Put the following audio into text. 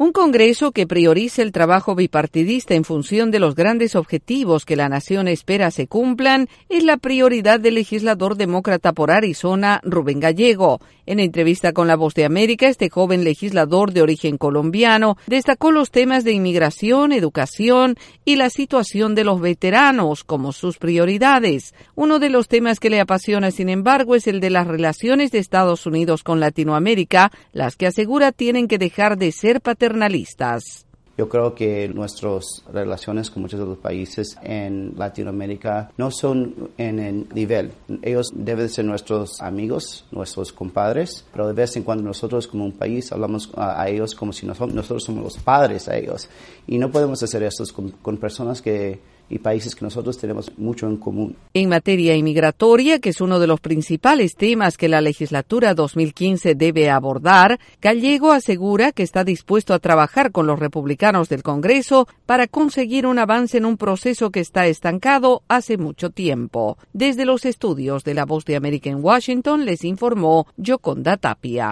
Un Congreso que priorice el trabajo bipartidista en función de los grandes objetivos que la nación espera se cumplan es la prioridad del legislador demócrata por Arizona, Rubén Gallego. En entrevista con La Voz de América, este joven legislador de origen colombiano destacó los temas de inmigración, educación y la situación de los veteranos como sus prioridades. Uno de los temas que le apasiona, sin embargo, es el de las relaciones de Estados Unidos con Latinoamérica, las que asegura tienen que dejar de ser paternalistas. Yo creo que nuestras relaciones con muchos de los países en Latinoamérica no son en el nivel. Ellos deben ser nuestros amigos, nuestros compadres, pero de vez en cuando nosotros como un país hablamos a ellos como si nosotros somos los padres a ellos. Y no podemos hacer esto con personas y países que nosotros tenemos mucho en común. En materia inmigratoria, que es uno de los principales temas que la legislatura 2015 debe abordar, Gallego asegura que está dispuesto a trabajar con los republicanos del Congreso para conseguir un avance en un proceso que está estancado hace mucho tiempo. Desde los estudios de La Voz de América en Washington, les informó Yoconda Tapia.